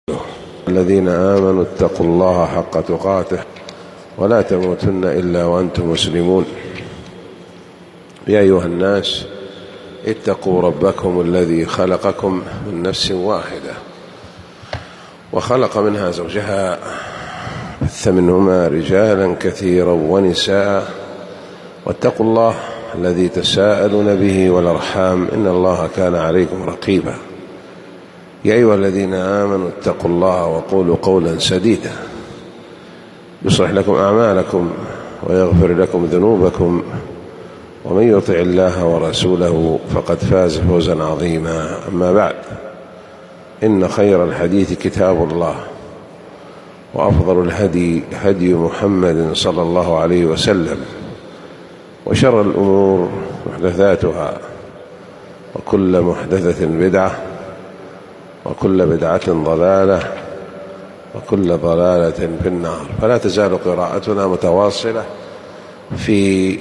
الذين آمنوا اتقوا الله حق تقاته ولا تموتن إلا وأنتم مسلمون. يا أيها الناس اتقوا ربكم الذي خلقكم من نفس واحدة وخلق منها زوجها بث منهما رجالا كثيرا ونساء واتقوا الله الذي تساءلون به والأرحام إن الله كان عليكم رقيبا. يا أيها الذين آمنوا اتقوا الله وقولوا قولا سديدا يصلح لكم أعمالكم ويغفر لكم ذنوبكم ومن يطع الله ورسوله فقد فاز فوزا عظيما. أما بعد، إن خير الحديث كتاب الله وأفضل الهدي هدي محمد صلى الله عليه وسلم وشر الأمور محدثاتها وكل محدثة بدعة وكل بدعة ضلالة وكل ضلالة في النار. فلا تزال قراءتنا متواصلة في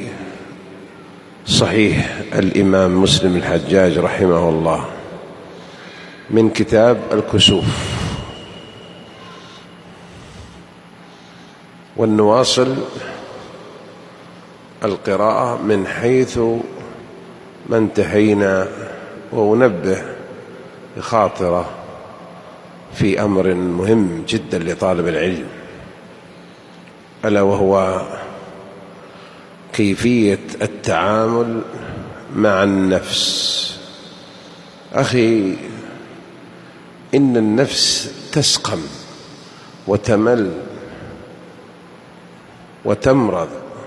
صحيح الإمام مسلم الحجاج رحمه الله من كتاب الكسوف، ونواصل القراءة من حيث ما انتهينا، وأنبه بخاطرة في أمر مهم جدا لطالب العلم، ألا وهو كيفية التعامل مع النفس. أخي، إن النفس تسقم وتمل وتمرض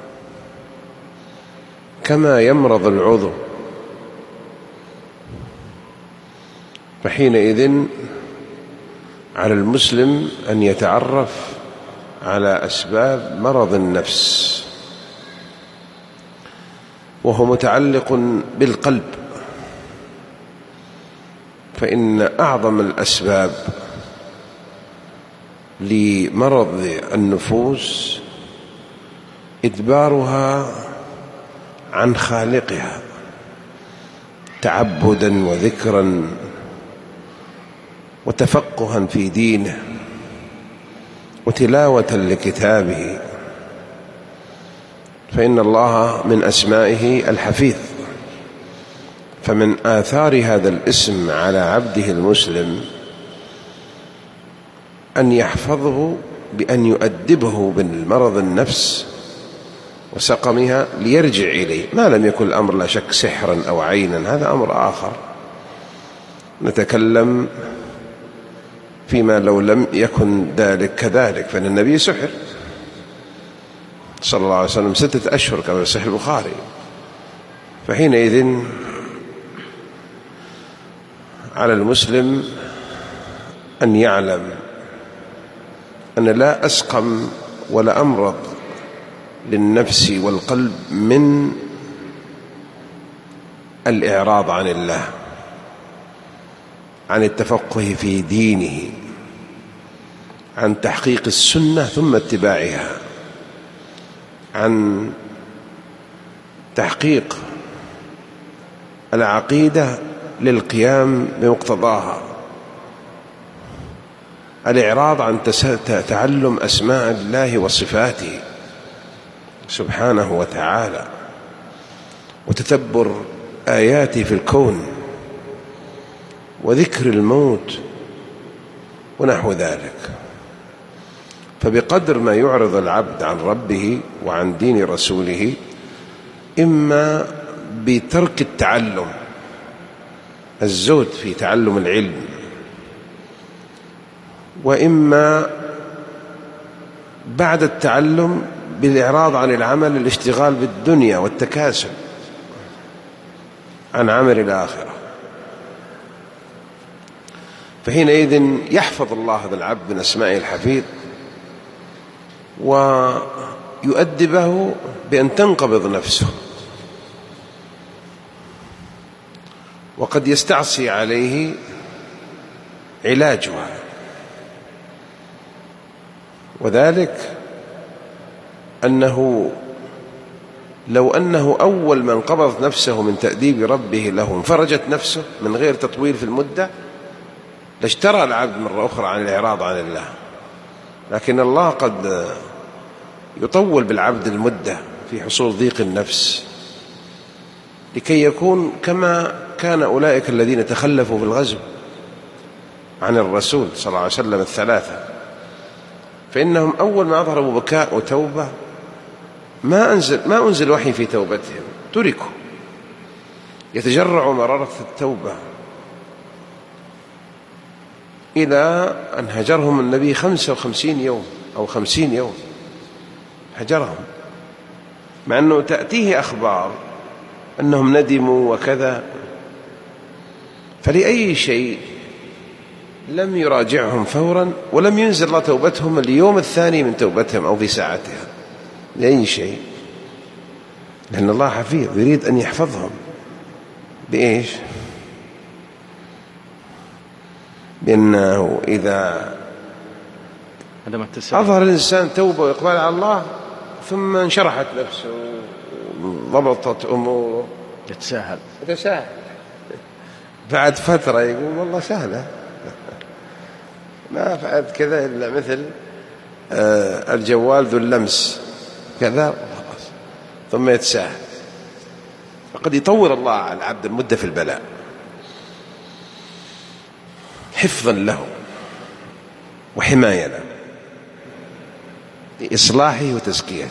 كما يمرض العضو، فحينئذ على المسلم أن يتعرف على أسباب مرض النفس، وهو متعلق بالقلب، فإن أعظم الأسباب لمرض النفوس إدبارها عن خالقها تعبدا وذكرا وتفقها في دينه وتلاوة لكتابه، فإن الله من أسمائه الحفيظ، فمن آثار هذا الاسم على عبده المسلم أن يحفظه بأن يؤدبه بالمرض النفس وسقمها ليرجع إليه، ما لم يكن الأمر لا شك سحرا أو عينا، هذا أمر آخر نتكلم فيما لو لم يكن ذلك كذلك، فإن النبي سحر صلى الله عليه وسلم 6 أشهر كما في صحيح البخاري. فحينئذ على المسلم أن يعلم أن لا أسقم ولا أمرض للنفس والقلب من الإعراض عن الله، عن التفقه في دينه، عن تحقيق السنة ثم اتباعها، عن تحقيق العقيدة للقيام بمقتضاها، الإعراض عن تعلم أسماء الله وصفاته سبحانه وتعالى، وتتبر آياته في الكون، وذكر الموت ونحو ذلك. فبقدر ما يعرض العبد عن ربه وعن دين رسوله، إما بترك التعلم، الزهد في تعلم العلم، وإما بعد التعلم بالإعراض عن العمل، الاشتغال بالدنيا والتكاسل عن عمل الآخرة. فحينئذ يحفظ الله هذا العبد من أسمائه الحفيظ، ويؤدبه بأن تنقبض نفسه، وقد يستعصي عليه علاجها، وذلك أنه لو أنه أول من قبض نفسه من تأديب ربه له انفرجت نفسه من غير تطويل في المدة لاجترى العبد مرة أخرى عن الإعراض عن الله، لكن الله قد يطول بالعبد المدة في حصول ضيق النفس لكي يكون كما كان أولئك الذين تخلفوا في الغزو عن الرسول صلى الله عليه وسلم الثلاثة، فإنهم أول ما أظهروا بكاء وتوبة ما أنزل وحي في توبتهم، تركوا يتجرعوا مرارة التوبة إلى أن هجرهم النبي 55 يوم أو 50 يوم هجرهم، مع أنه تأتيه أخبار أنهم ندموا وكذا، فلأي شيء لم يراجعهم فورا ولم ينزل الله توبتهم اليوم الثاني من توبتهم أو في ساعتها لأي شيء، لأن الله حفيظ يريد أن يحفظهم بإيش؟ بأنه إذا أظهر الإنسان توبة وإقبال على الله ثم انشرحت نفسه ضبطت أموره يتساهل بعد فترة يقول والله سهلة ما فعلت كذا إلا مثل الجوال ذو اللمس كذا وخلاص، ثم يتساهل. فقد يطول الله على العبد المدة في البلاء حفظا له وحماية له لإصلاحه وتزكيته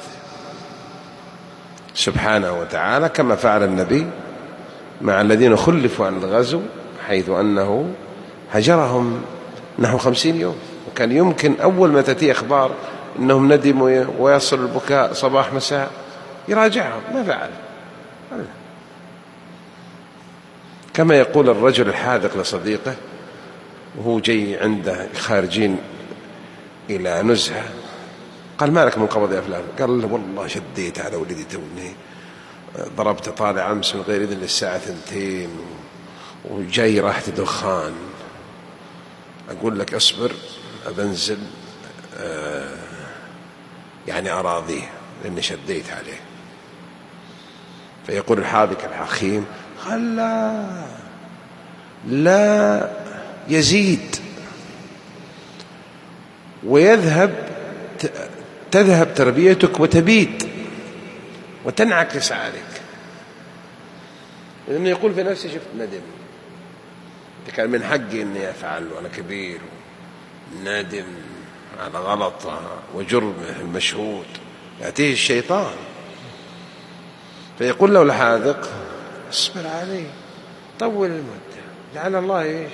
سبحانه وتعالى، كما فعل النبي مع الذين خلفوا عن الغزو حيث أنه هجرهم نحو 50 يوم، وكان يمكن أول ما تأتي أخبار أنهم ندموا ويصل البكاء صباح مساء يراجعهم، ما فعل. كما يقول الرجل الحاذق لصديقه وهو جاي عنده خارجين إلى نزهة، قال ما لك من قبض يا فلان؟ قال له والله شديت على ولدي توني ضربت طالع أمس من غير إذن للساعة 2 وجاي راحة دخان، أقول لك أصبر أبنزل يعني أراضيه لأني شديت عليه. فيقول الحاذق الحكيم قال لا يزيد تذهب تربيتك وتبيد وتنعكس عليك، لأنه يقول في نفسه شفت ندم، كان من حقي أني أفعل وأنا كبير، نادم على غلط وجرمه المشهود، يأتيه الشيطان فيقول له الحاذق اصبر عليه طول المدة لعل الله إيش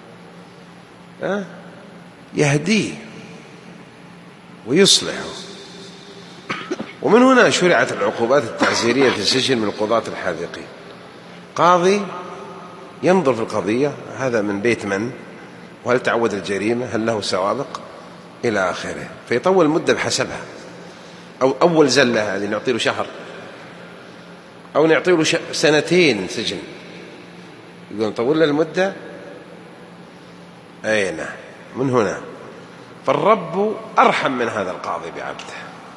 يهديه ويصلحه. ومن هنا شرعت العقوبات التعزيرية في السجن من القضاة الحاذقين. قاضي ينظر في القضية هذا من بيت من، وهل تعود الجريمة، هل له سوابق إلى آخره، فيطول المدة بحسبها. أو أول زلة هذه نعطي له شهر أو نعطي له 2 سجن، يقول نطول له المدة. أي نعم، من هنا فالرب أرحم من هذا القاضي بعبده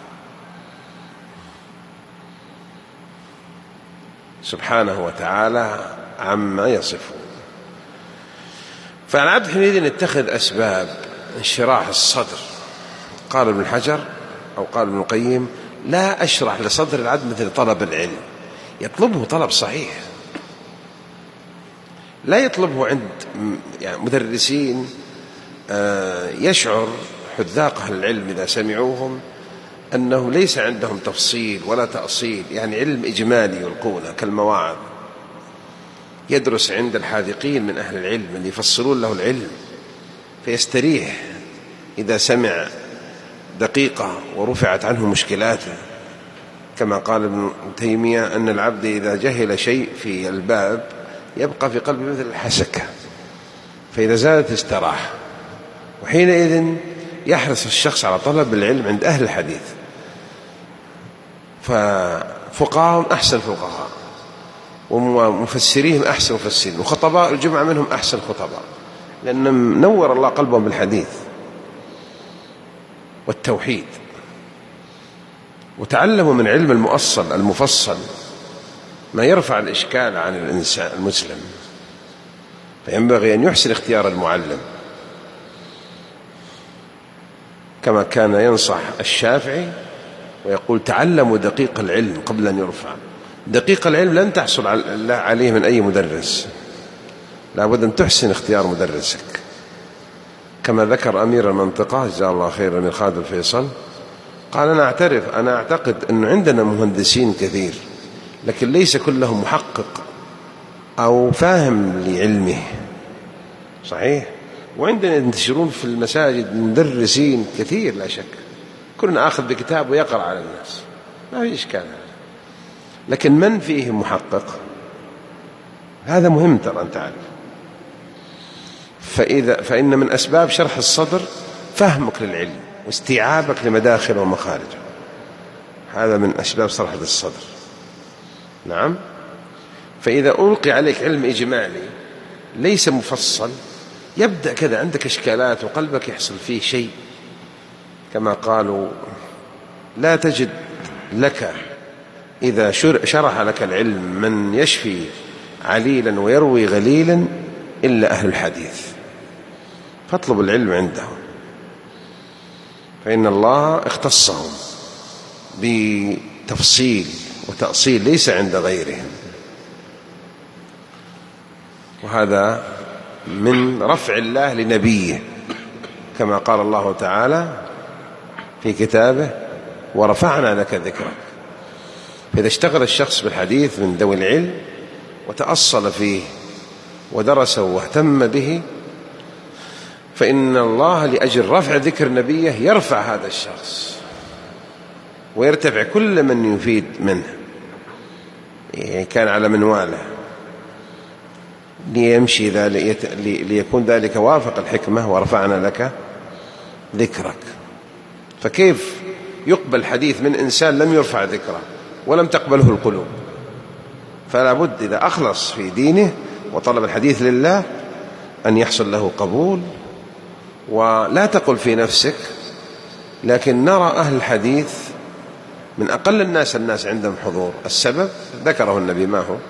سبحانه وتعالى عما يصفون. فالعبد حينئذ يتخذ أسباب انشراح الصدر. قال ابن حجر أو قال ابن القيم لا أشرح لصدر العبد مثل طلب العلم، يطلبه طلب صحيح، لا يطلبه عند يعني مدرسين يشعر حذاق أهل العلم إذا سمعوهم أنهم ليس عندهم تفصيل ولا تأصيل، يعني علم إجمالي يلقونه كالمواعظ. يدرس عند الحاذقين من أهل العلم اللي يفصلون له العلم فيستريح إذا سمع دقيقة ورفعت عنه مشكلاته، كما قال ابن تيمية أن العبد إذا جهل شيء في الباب يبقى في قلبه مثل الحسكة، فإذا زادت استراح. وحينئذ يحرص الشخص على طلب العلم عند أهل الحديث، ففقهاهم أحسن فقهاء ومفسريهم أحسن مفسرين وخطباء الجمعة منهم أحسن خطباء، لأن نور الله قلبهم بالحديث والتوحيد، وتعلموا من علم المؤصل المفصل ما يرفع الإشكال عن الإنسان المسلم. فينبغي أن يحسن اختيار المعلم كما كان ينصح الشافعي ويقول تعلموا دقيق العلم قبل أن يرفع. دقيق العلم لن تحصل عليه من أي مدرس، لا بد أن تحسن اختيار مدرسك. كما ذكر أمير المنطقة جزاه الله خيرا من خالد الفيصل، قال أنا أعتقد أن عندنا مهندسين كثير لكن ليس كلهم محقق أو فاهم لعلمه. صحيح، وعندنا ينتشرون في المساجد مدرسين كثير لا شك، كلنا آخذ بكتاب ويقرأ على الناس، ما في إشكال، لكن من فيه محقق هذا مهم ترى أن تعرف. فإن من أسباب شرح الصدر فهمك للعلم واستيعابك لمداخله ومخارجه، هذا من أسباب شرح الصدر. نعم. فإذا ألقي عليك علم إجمالي ليس مفصل يبدأ كذا عندك إشكالات وقلبك يحصل فيه شيء، كما قالوا لا تجد لك إذا شرح لك العلم من يشفي عليلا ويروي غليلا إلا أهل الحديث، فاطلب العلم عندهم، فإن الله اختصهم بتفصيل وتأصيل ليس عند غيرهم. وهذا من رفع الله لنبيه، كما قال الله تعالى في كتابه ورفعنا لك ذكرك. فإذا اشتغل الشخص بالحديث من ذوي العلم وتأصل فيه ودرسه واهتم به، فإن الله لأجل رفع ذكر نبيه يرفع هذا الشخص ويرتفع كل من يفيد منه كان على منواله، ليمشي ليكون ذلك وافق الحكمة ورفعنا لك ذكرك. فكيف يقبل حديث من إنسان لم يرفع ذكره ولم تقبله القلوب؟ فلا بد إذا أخلص في دينه وطلب الحديث لله أن يحصل له قبول. ولا تقل في نفسك، لكن نرى أهل الحديث من أقل الناس عندهم حضور. السبب ذكره النبي، ما هو؟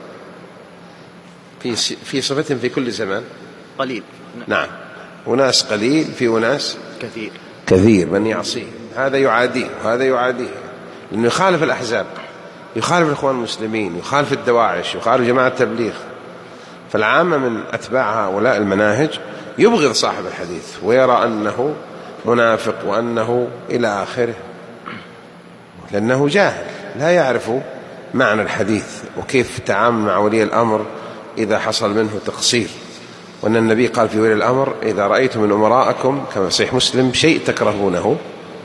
في صفتهم في كل زمان قليل. نعم، وناس قليل في وناس كثير من يعصيه، هذا يعاديه وهذا يعاديه، لأنه يخالف الأحزاب، يخالف الإخوان المسلمين، يخالف الدواعش، يخالف جماعة التبليغ. فالعامة من أتباع هؤلاء المناهج يبغض صاحب الحديث ويرى أنه منافق وأنه إلى آخره، لأنه جاهل لا يعرف معنى الحديث وكيف تعامل مع ولي الأمر إذا حصل منه تقصير. وأن النبي قال في ولي الأمر إذا رأيتم من أمراءكم كما في صحيح مسلم شيء تكرهونه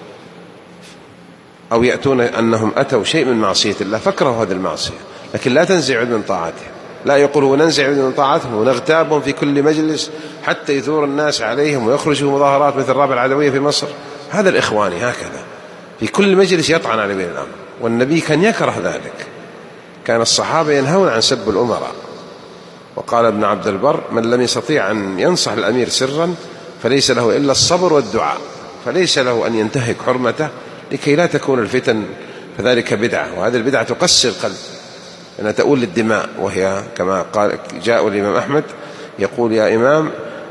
أو يأتون أنهم أتوا شيء من معصية الله فاكرهوا هذه المعصية، لكن لا تنزعوا من طاعته. لا يقولوا ننزع من طاعتهم ونغتابهم في كل مجلس حتى يثور الناس عليهم ويخرجوا مظاهرات مثل الرابعة العدوية في مصر. هذا الإخواني هكذا في كل مجلس يطعن على ولي الأمر، والنبي كان يكره ذلك. كان الصحابة ينهون عن سب الأمراء. وقال ابن عبد البر من لم يستطيع أن ينصح الأمير سرا فليس له إلا الصبر والدعاء، فليس له أن ينتهك حرمته لكي لا تكون الفتن، فذلك بدعة، وهذه البدعة تقسي القلب أنها تؤول للدماء. وهي كما قال جاء الإمام أحمد يقول يا إمام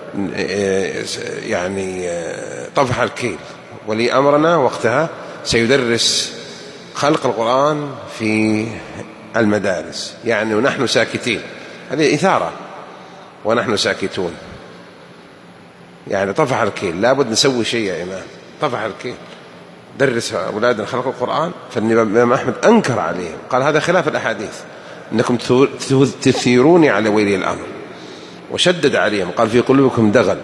يعني طفح الكيل، ولي أمرنا وقتها سيدرس خلق القرآن في المدارس، يعني ونحن ساكتين، هذه إثارة ونحن ساكتون، يعني طفح الكيل، لابد نسوي شيء يا إمام، طفح الكيل، درس أولادنا خلق القرآن. فالإمام أحمد أنكر عليهم، قال هذا خلاف الأحاديث، إنكم تثيروني على ولي الأمر، وشدد عليهم قال في قلوبكم دغل.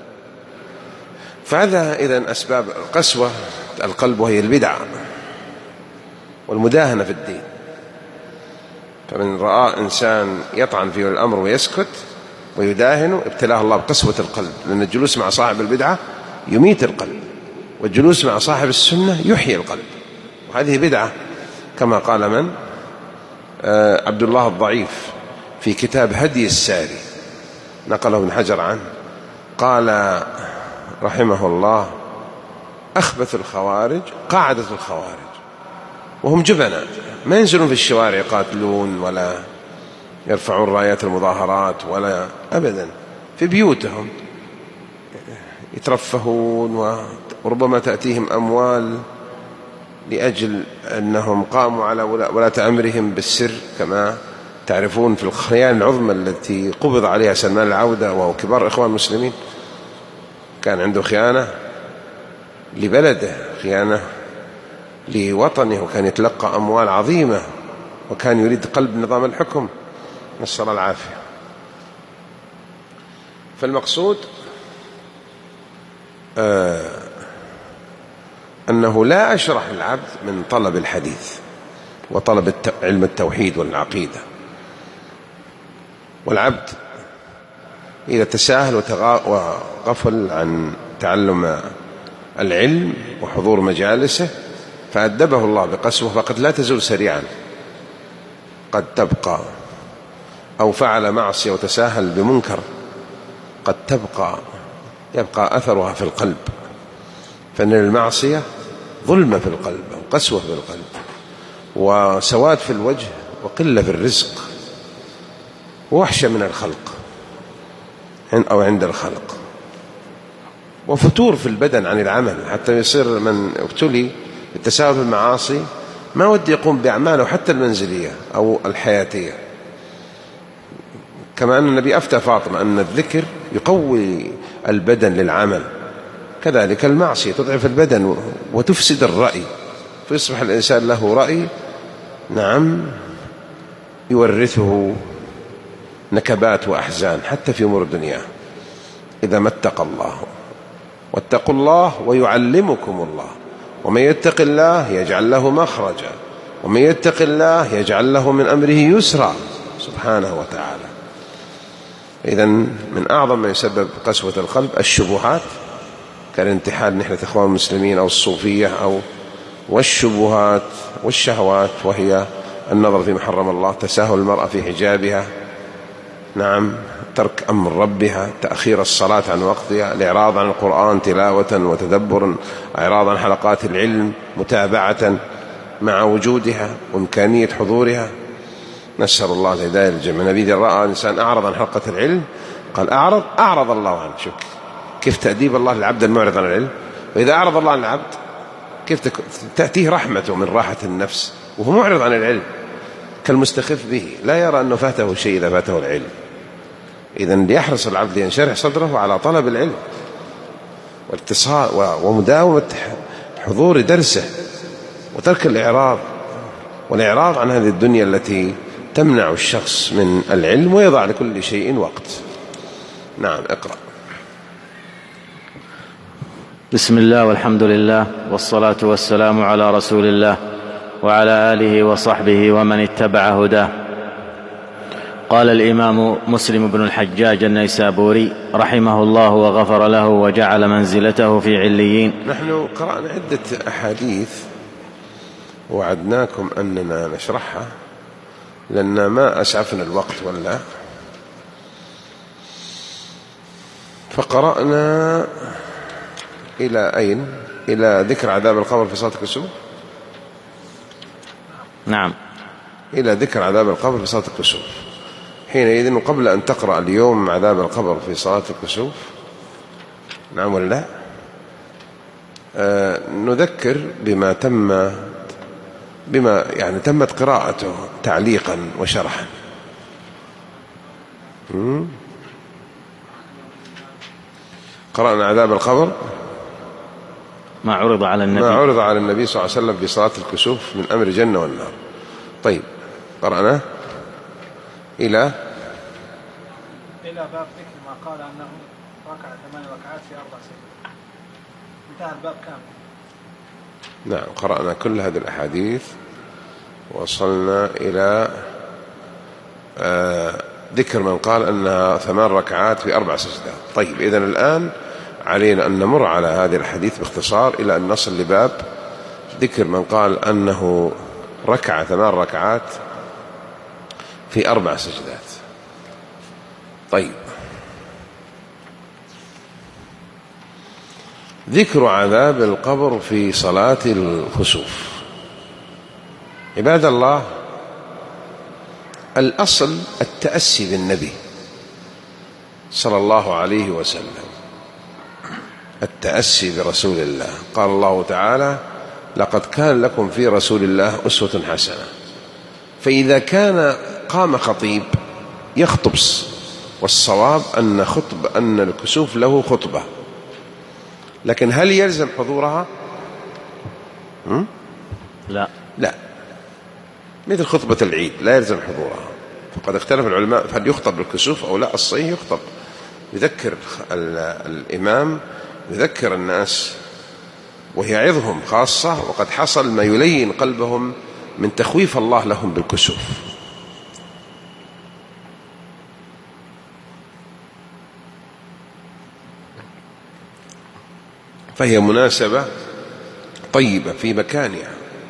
فهذا إذن أسباب قسوة القلب، وهي البدعة والمداهنة في الدين. فمن رأى إنسان يطعن في الأمر ويسكت ويداهن ابتلاه الله بقسوة القلب، لأن الجلوس مع صاحب البدعة يميت القلب، والجلوس مع صاحب السنة يحيي القلب. وهذه بدعة كما قال من عبد الله الضعيف في كتاب هدي الساري، نقله ابن حجر عنه، قال رحمه الله أخبث الخوارج قاعدة الخوارج، وهم جبناء ما ينزلون في الشوارع يقاتلون ولا يرفعون رايات المظاهرات ولا أبدا، في بيوتهم يترفهون وربما تأتيهم أموال لأجل أنهم قاموا على ولاة أمرهم بالسر، كما تعرفون في الخيانة العظمى التي قبض عليها سلمان العودة وهو كبار إخوان المسلمين، كان عنده خيانة لبلده، خيانة لوطنه، وكان يتلقى أموال عظيمة، وكان يريد قلب نظام الحكم، نسأل الله العافية. فالمقصود أنه لا أشرح العبد من طلب الحديث وطلب علم التوحيد والعقيدة. والعبد إذا تساهل وغفل عن تعلم العلم وحضور مجالسه فأدبه الله بقسوة، فقد لا تزول سريعا، قد تبقى، أو فعل معصية وتساهل بمنكر قد يبقى أثرها في القلب، فإن المعصية ظلمة في القلب وقسوة في القلب وسواد في الوجه وقلة في الرزق ووحشة من الخلق أو عند الخلق، وفتور في البدن عن العمل، حتى يصير من ابتلي بالتساهل في المعاصي ما ودي يقوم بأعماله حتى المنزلية أو الحياتية. كما أن النبي أفتى فاطمة أن الذكر يقوي البدن للعمل، كذلك المعصية تضعف البدن وتفسد الرأي، فيصبح الإنسان له رأي نعم يورثه نكبات وأحزان حتى في أمور الدنيا إذا ما اتقى الله. واتقوا الله ويعلمكم الله، ومن يتق الله يجعل له مخرجا، ومن يتق الله يجعل له من أمره يسرا سبحانه وتعالى. إذن من أعظم ما يسبب قسوة القلب الشبهات، كالانتحال نحلة إخوان المسلمين أو الصوفية والشبهات والشهوات، وهي النظر في محرم الله، تساهل المرأة في حجابها، نعم، ترك أمر ربها، تأخير الصلاة عن وقتها، الإعراض عن القرآن تلاوة وتدبر، إعراض عن حلقات العلم متابعة مع وجودها وإمكانية حضورها، نسأل الله الهداية للجميع. النبي رأى إنسان أعرض عن حلقة العلم قال أعرض الله عنه. شوف كيف تأديب الله للعبد المعرض عن العلم، وإذا أعرض الله عن العبد كيف تأتيه رحمته من راحة النفس وهو معرض عن العلم كالمستخف به، لا يرى أنه فاته شيء إذا فاته العلم. إذن ليحرص العبد ينشرح صدره على طلب العلم والاتصال ومداومة حضور درسه وترك والإعراض عن هذه الدنيا التي تمنع الشخص من العلم ويضع لكل شيء وقت. نعم اقرأ. بسم الله والحمد لله والصلاة والسلام على رسول الله وعلى آله وصحبه ومن اتبع هداه. قال الإمام مسلم بن الحجاج النيسابوري رحمه الله وغفر له وجعل منزلته في عليين. نحن قرأنا عدة أحاديث وعدناكم أننا نشرحها لأن ما أسعفنا الوقت ولا، فقرأنا إلى أين؟ إلى ذكر عذاب القبر في صلاة الكسوف. نعم، إلى ذكر عذاب القبر في صلاة الكسوف. حينئذ قبل أن تقرأ اليوم عذاب القبر في صلاة الكسوف، نعم ولا لا، نذكر بما يعني تمت قراءته تعليقا وشرحا. قرأنا عذاب القبر ما عرض على النبي صلى الله عليه وسلم في صلاة الكسوف من أمر الجنة والنار. طيب قرأنا إلى باب ذكر ما قال أنه ركع 8 ركعات في 4 سجدات، انتهى الباب كامل. نعم، قرأنا كل هذه الأحاديث، وصلنا إلى ذكر من قال أنها 8 ركعات في 4 سجدات. طيب إذن الآن علينا أن نمر على هذه الحديث باختصار إلى أن نصل لباب ذكر من قال أنه ركع 8 ركعات في 4 سجدات. طيب، ذكر عذاب القبر في صلاة الخسوف. عباد الله، الأصل التأسي بالنبي صلى الله عليه وسلم، التأسي برسول الله. قال الله تعالى: لقد كان لكم في رسول الله أسوة حسنة. فإذا كان قام خطيب يخطب، والصواب أن الكسوف له خطبة، لكن هل يلزم حضورها؟ لا، مثل خطبة العيد لا يلزم حضورها. فقد اختلف العلماء هل يخطب بالكسوف أو لا. الصحيح يخطب، يذكر الإمام، يذكر الناس ويعظهم خاصة، وقد حصل ما يلين قلبهم من تخويف الله لهم بالكسوف. فهي مناسبة طيبة في مكانها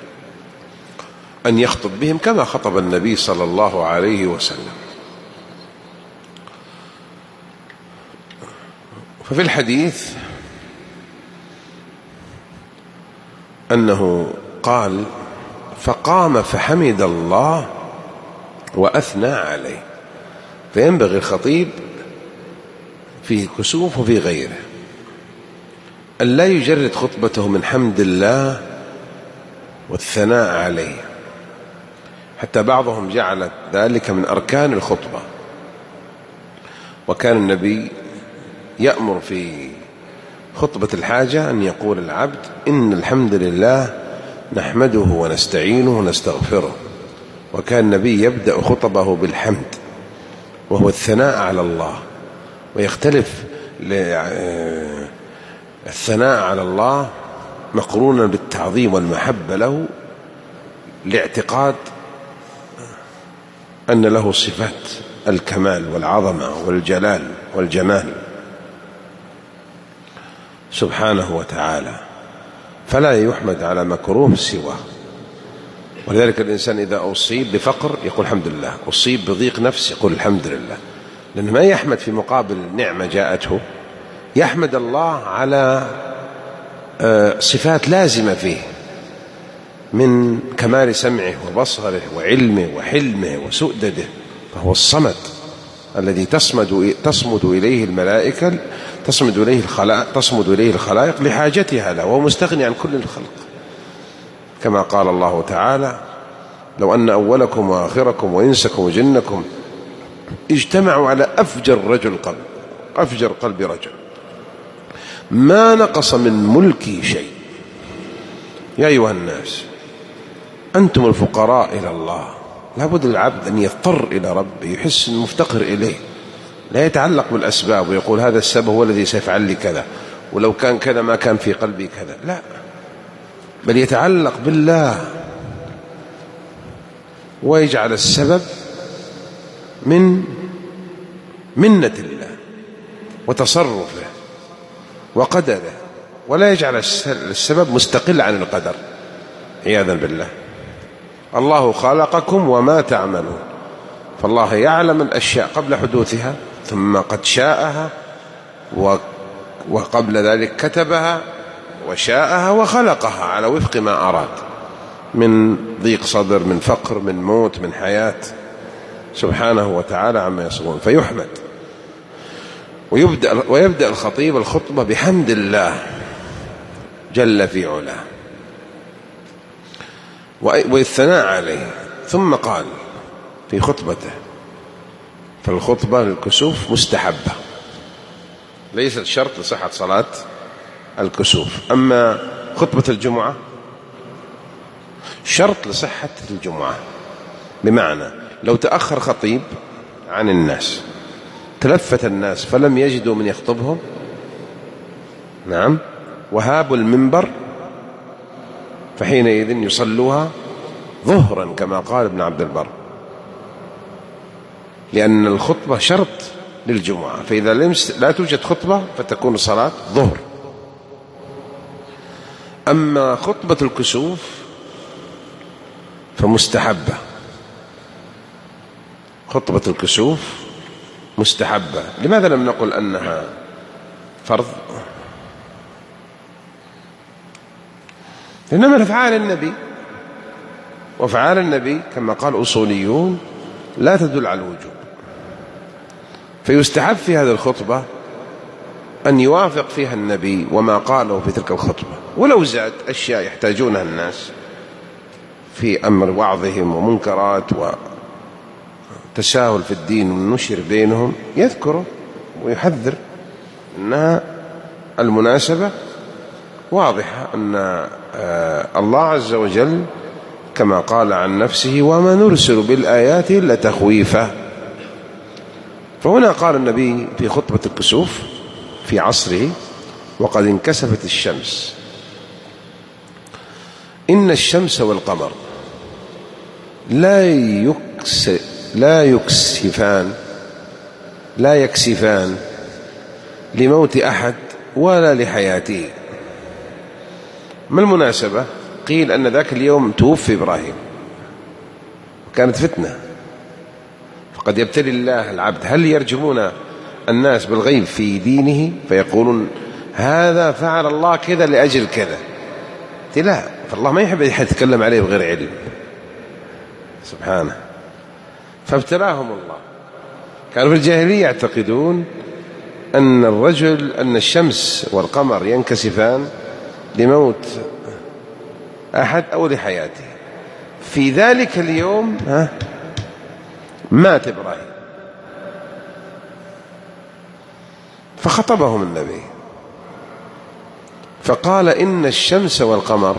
أن يخطب بهم كما خطب النبي صلى الله عليه وسلم. ففي الحديث أنه قال: فقام فحمد الله وأثنى عليه. فينبغي الخطيب في كسوف وفي غيره أن لا يجرد خطبته من حمد الله والثناء عليه، حتى بعضهم جعل ذلك من أركان الخطبة. وكان النبي يأمر في خطبة الحاجة أن يقول العبد: إن الحمد لله نحمده ونستعينه ونستغفره. وكان النبي يبدأ خطبه بالحمد، وهو الثناء على الله. ويختلف الثناء على الله مقرونا بالتعظيم والمحبة له، لاعتقاد أن له صفات الكمال والعظمة والجلال والجمال سبحانه وتعالى، فلا يحمد على مكروه سواه. ولذلك الإنسان إذا أصيب بفقر يقول الحمد لله، أصيب بضيق نفس يقول الحمد لله، لأنه ما يحمد في مقابل نعمة جاءته، يحمد الله على صفات لازمة فيه من كمال سمعه وبصره وعلمه وحلمه وسؤدده. فهو الصمد الذي تصمد إليه الملائكة، تصمد إليه الخلائق لحاجتها له، وهو مستغني عن كل الخلق، كما قال الله تعالى: لو أن أولكم وآخركم وإنسكم وجنكم اجتمعوا على أفجر قلب رجل ما نقص من ملكي شيء. يا أيها الناس أنتم الفقراء إلى الله. لابد العبد أن يضطر إلى ربه، يحس أنه مفتقر إليه، لا يتعلق بالأسباب ويقول هذا السبب هو الذي سيفعل لي كذا، ولو كان كذا ما كان في قلبي كذا، لا، بل يتعلق بالله ويجعل السبب من منة الله وتصرفه وقدره، ولا يجعل السبب مستقل عن القدر عياذا بالله. الله خلقكم وما تعملون، فالله يعلم الأشياء قبل حدوثها، ثم قد شاءها، وقبل ذلك كتبها وشاءها وخلقها على وفق ما أراد، من ضيق صدر، من فقر، من موت، من حياة، سبحانه وتعالى عما يصفون. فيحمد. ويبدأ الخطيب الخطبة بحمد الله جل في علاه والثناء عليه. ثم قال في خطبته، فالخطبة للكسوف مستحبة، ليست شرط لصحة صلاة الكسوف. أما خطبة الجمعة شرط لصحة الجمعة، بمعنى لو تأخر خطيب عن الناس، تلفت الناس فلم يجدوا من يخطبهم، نعم، وهابوا المنبر، فحينئذ يصلوها ظهرا كما قال ابن عبد البر، لأن الخطبة شرط للجمعة. فإذا لا توجد خطبة فتكون صلاة ظهر. أما خطبة الكسوف فمستحبة، خطبة الكسوف مستحبة. لماذا لم نقل أنها فرض؟ لأنها من أفعال النبي، وأفعال النبي كما قال أصوليون لا تدل على الوجوب. فيستحب في هذه الخطبة أن يوافق فيها النبي وما قاله في تلك الخطبة، ولو زاد أشياء يحتاجونها الناس في أمر وعظهم ومنكرات وتساهل في الدين والنشر بينهم يذكره ويحذر أنها المناسبة واضحة، أن الله عز وجل كما قال عن نفسه وما نرسل بالآيات إلا تخويفا. فهنا قال النبي في خطبة الكسوف في عصره وقد انكسفت الشمس: إن الشمس والقمر لا يكسفان لموت أحد ولا لحياته. ما المناسبة؟ قيل أن ذاك اليوم توفي إبراهيم وكانت فتنة، فقد يبتلي الله العبد. هل يرجمون الناس بالغيب في دينه فيقولون هذا فعل الله كذا لأجل كذا؟ لا، فالله ما يحب يتكلم عليه بغير علم سبحانه، فابتلاهم الله. كانوا في الجاهلية يعتقدون أن الشمس والقمر ينكسفان لموت أحد أو لحياته. في ذلك اليوم مات إبراهيم، فخطبهم النبي فقال: إن الشمس والقمر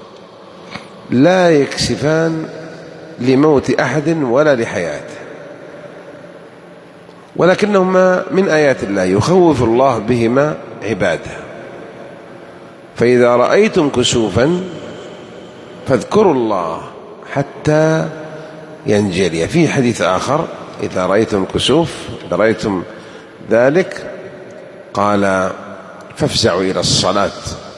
لا يكسفان لموت أحد ولا لحياته، ولكنهما من آيات الله يخوف الله بهما عباده. فإذا رأيتم كسوفا فاذكروا الله حتى ينجلي. في حديث آخر: إذا رأيتم كسوف، إذا رأيتم ذلك قال: فافزعوا إلى الصلاة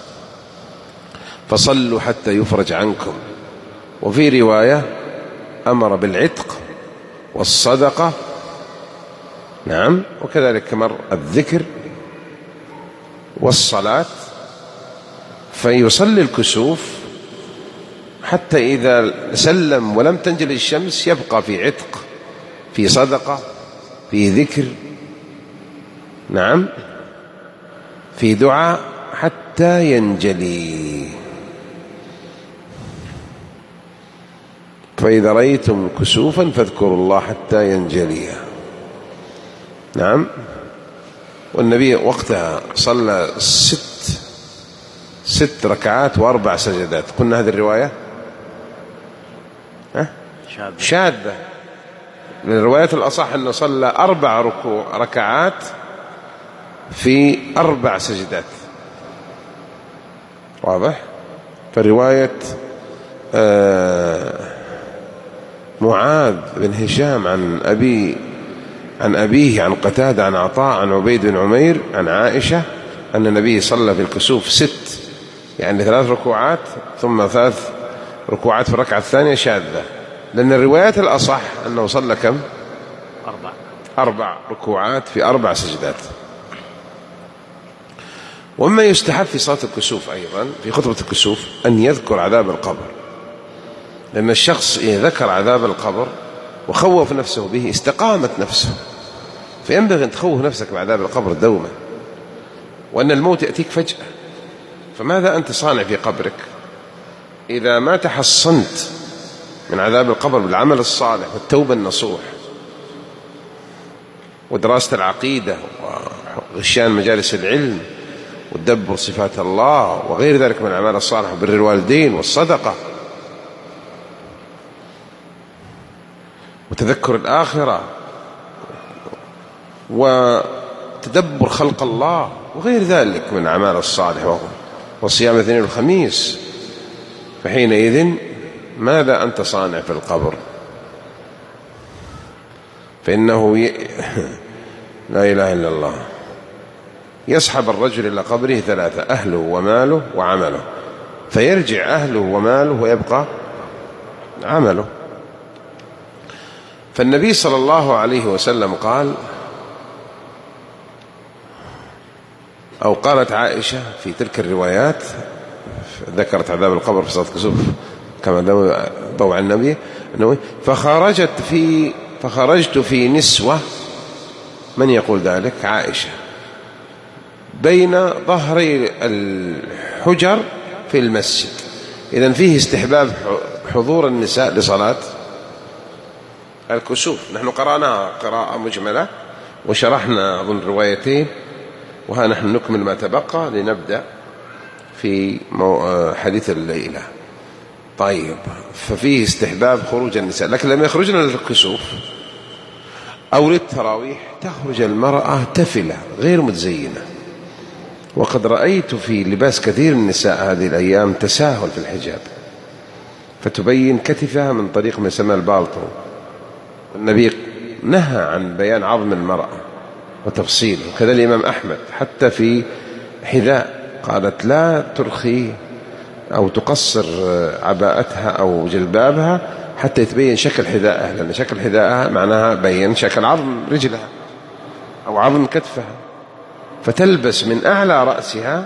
فصلوا حتى يفرج عنكم. وفي رواية أمر بالعتق والصدقة، نعم، وكذلك مر الذكر والصلاة. فيصلي الكسوف حتى إذا سلم ولم تنجلي الشمس يبقى في عتق، في صدقة، في ذكر، نعم، في دعاء حتى ينجلي. فإذا رأيتم كسوفا فاذكروا الله حتى ينجلي. نعم. والنبي وقتها صلى 6 ركعات و4 سجدات. قلنا هذه الرواية شاذة، من الروايات الأصح أنه صلى 4 ركعات في 4 سجدات. واضح؟ فرواية معاذ بن هشام عن أبيه عن قتادة عن عطاء عن عبيد بن عمير عن عائشة أن النبي صلى في الكسوف 6، يعني 3 ركوعات ثم 3 ركوعات في الركعة الثانية شاذة، لأن الروايات الأصح أنه صلى كم؟ 4 ركوعات في 4 سجدات. وما يستحب في صلاة الكسوف أيضا في خطبة الكسوف أن يذكر عذاب القبر، لأن الشخص إذا ذكر عذاب القبر وخوف نفسه به استقامت نفسه، فينبغي أن تخوف نفسك بعذاب القبر دوما، وأن الموت يأتيك فجأة. فماذا أنت صانع في قبرك إذا ما تحصنت من عذاب القبر بالعمل الصالح والتوبة النصوح ودراسة العقيدة وغشيان مجالس العلم وتدبر صفات الله وغير ذلك من الأعمال الصالحة وبر الوالدين والصدقة وتذكر الآخرة وتدبر خلق الله وغير ذلك من الأعمال الصالحة وصيام الاثنين والخميس، فحينئذ ماذا أنت صانع في القبر؟ فإنه لا إله إلا الله يسحب الرجل إلى قبره 3: أهله وماله وعمله، فيرجع أهله وماله ويبقى عمله. فالنبي صلى الله عليه وسلم قال، أو قالت عائشة في تلك الروايات ذكرت عذاب القبر في صلاة الكسوف كما ضوع النبي أنه فخرجت في نسوة. من يقول ذلك؟ عائشة بين ظهري الحجر في المسجد. إذن فيه استحباب حضور النساء لصلاة الكسوف. نحن قرأناها قراءة مجملة وشرحنا أظن روايتين، وها نحن نكمل ما تبقى لنبدأ في حديث الليلة. طيب، ففيه استحباب خروج النساء، لكن لما يخرجن للكسوف أو للتراويح تخرج المرأة تفلة غير متزينة. وقد رأيت في لباس كثير من النساء هذه الأيام تساهل في الحجاب، فتبين كتفها من طريق ما يسمى البالطو. النبي نهى عن بيان عظم المرأة وتفصيله، وكذا الإمام أحمد حتى في حذاء قالت لا ترخي أو تقصر عباءتها أو جلبابها حتى يتبين شكل حذائها، لأن شكل حذائها معناها بين شكل عظم رجلها أو عظم كتفها، فتلبس من أعلى رأسها،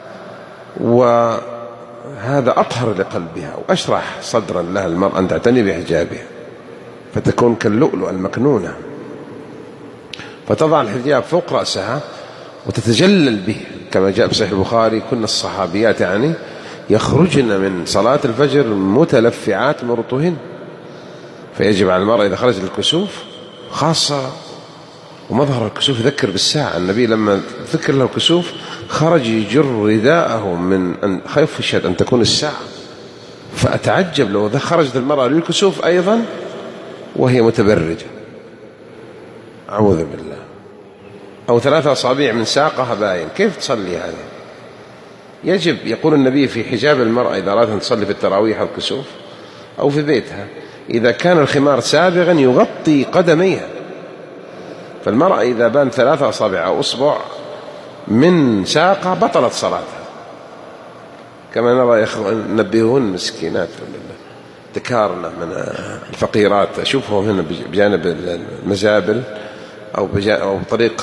وهذا أطهر لقلبها وأشرح صدرا لها المرأة أن تعتني بحجابها، فتكون كاللؤلؤ المكنونة، فتضع الحجاب فوق رأسها وتتجلل به، كما جاء في صحيح البخاري كن الصحابيات يعني يخرجن من صلاة الفجر متلفعات مرطهن. فيجب على المرأة إذا خرج للكسوف خاصة، ومظهر الكسوف يذكر بالساعة. النبي لما ذكر له الكسوف خرج يجر رداءه من أن خشيت أن تكون الساعة. فأتعجب لو خرجت المرأة للكسوف أيضا وهي متبرجة، أعوذ بالله، أو 3 أصابع من ساقها باين، كيف تصلي هذا؟ يجب، يقول النبي في حجاب المرأة إذا أرادت أن تصلي في التراويح أو الكسوف أو في بيتها، إذا كان الخمار سابغا يغطي قدميها. فالمرأة إذا بان 3 أصابع أو أصبع من ساقها بطلت صلاتها، كما نرى نبهون مسكينات تكارنا من الفقيرات، أشوفهم هنا بجانب المزابل أو طريق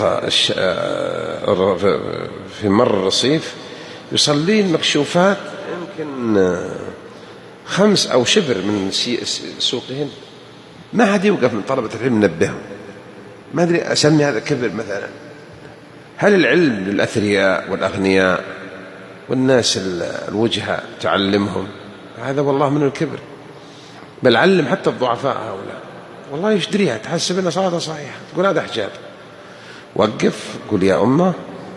في مر الرصيف يصلين مكشوفات يمكن 5 أو شبر من سوقهن، ما حد يوقف من طلبة العلم نبههم. ما أدري أسمي هذا كبر مثلا. هل العلم للأثرياء والأغنياء والناس الوجهاء تعلمهم؟ هذا والله من الكبر. بل علم حتى الضعفاء هؤلاء، والله يشدريها تحسب أن صلاتها صحيحة، تقول هذا حجاب. وقف قل يا أمة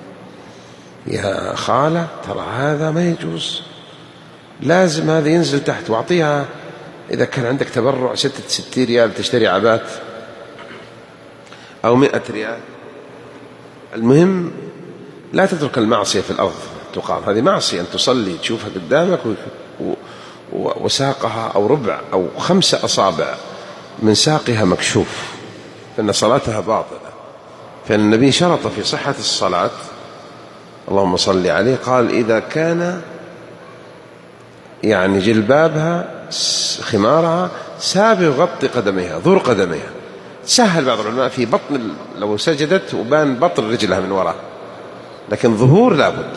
يا خالة ترى هذا ما يجوز، لازم هذا ينزل تحت، واعطيها إذا كان عندك تبرع 60 ريال تشتري عبات أو 100 ريال. المهم لا تترك المعصية في الأرض تقام، هذه معصية أن تصلي تشوفها قدامك وساقها أو ربع أو 5 أصابع من ساقها مكشوف، فإن صلاتها باطلة. فإن النبي شرط في صحة الصلاة اللهم صل عليه، قال إذا كان يعني جلبابها خمارها سابغ يغطي قدميها ظهور قدميها. سهل بعض العلماء في بطن لو سجدت وبان بطن رجلها من وراء، لكن ظهور لابد،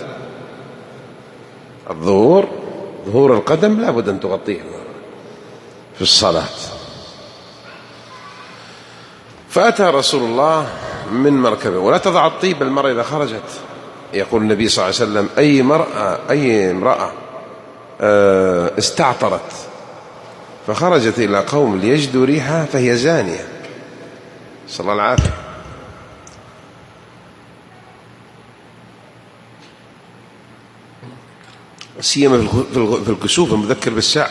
ظهور القدم لابد أن تغطيه في الصلاة. فأتى رسول الله من مركبه، ولا تضع الطيب المرأة إذا خرجت. يقول النبي صلى الله عليه وسلم أي امرأة استعطرت فخرجت إلى قوم ليجدوا ريحها فهي زانية، صلى الله العافية. سيما في الكسوف المذكر بالساعة.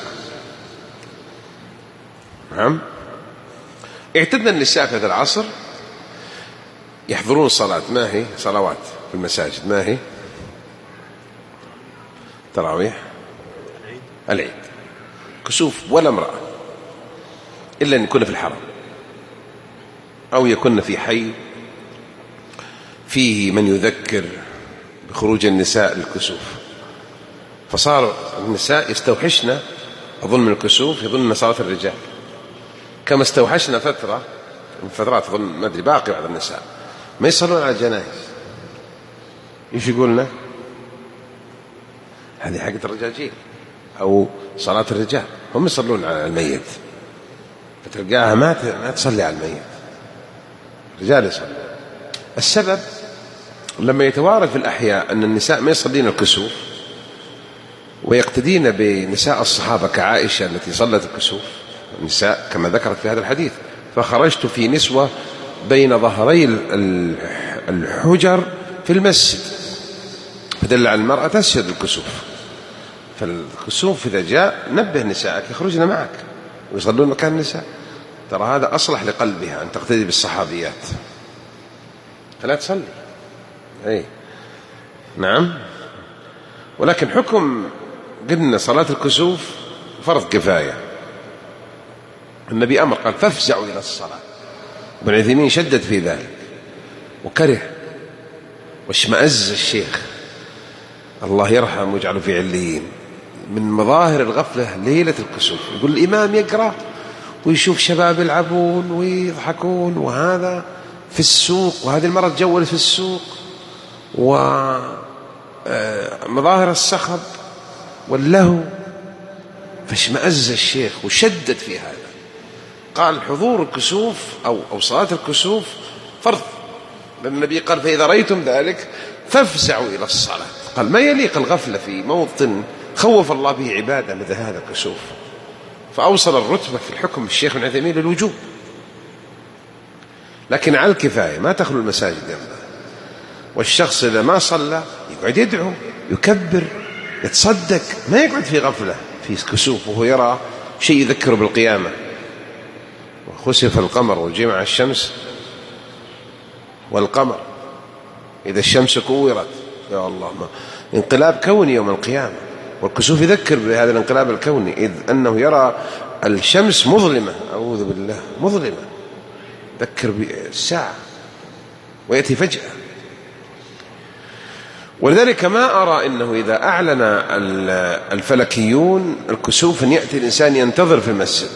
نعم. اعتدنا النساء في هذا العصر يحضرون الصلاة، ما هي صلوات في المساجد، ما هي تراويح، العيد، كسوف، ولا امرأة إلا أن يكون في الحرم أو يكون في حي فيه من يذكر بخروج النساء للكسوف. فصار النساء يستوحشن أظن من الكسوف، يظن صلاة الرجال، كما استوحشنا فترة من فترات أظن ما أدري باقي بعض النساء ما يصلون على الجنائز. إيش يقولنا؟ هذه حقة الرجاجيل أو صلاة الرجال، هم يصلون على الميت، فتلقاها ما تصلي على الميت، الرجال يصلي. السبب لما يتوارد في الأحياء أن النساء ما يصلين الكسوف ويقتدين بنساء الصحابة كعائشة التي صلت الكسوف، النساء كما ذكرت في هذا الحديث: فخرجت في نسوة بين ظهري الحجر في المسجد، فدل على المرأة تسجد الكسوف. فالكسوف إذا جاء نبه نساءك يخرجن معك ويصلون مكان النساء، ترى هذا أصلح لقلبها أن تقتدي بالصحابيات، فلا تصلي. أي نعم. ولكن حكم قلنا صلاة الكسوف فرض كفاية، النبي أمر قال: فافزعوا إلى الصلاة. ابن عثيمين شدد في ذلك وكره، واشمأز الشيخ الله يرحمه ويجعله في عليين، من مظاهر الغفلة ليلة الكسوف. يقول الإمام يقرأ ويشوف شباب يلعبون ويضحكون، وهذا في السوق، وهذه المرة تجول في السوق، ومظاهر الصخب واللهو. فاشمأز الشيخ وشدد في هذا، قال: حضور الكسوف أو صلاة الكسوف فرض، لأن النبي قال: فإذا رأيتم ذلك فافزعوا إلى الصلاة. قال: ما يليق الغفلة في موطن خوف الله به عبادة مثل هذا الكسوف. فأوصل الرتبة في الحكم الشيخ ابن عثيمين للوجوب، لكن على الكفاية، ما تخلو المساجد ينبغي. والشخص إذا ما صلى يقعد يدعو، يكبر، يتصدق، ما يقعد في غفلة في كسوف وهو يرى شيء يذكره بالقيامة: وخسف القمر وجمع الشمس والقمر إذا الشمس كورت. يا الله، ما انقلاب كوني يوم القيامة. والكسوف يذكر بهذا الانقلاب الكوني، إذ أنه يرى الشمس مظلمة، أعوذ بالله، مظلمة، ذكر بالساعة ويأتي فجأة. ولذلك ما أرى أنه إذا أعلن الفلكيون الكسوف أن يأتي الإنسان ينتظر في المسجد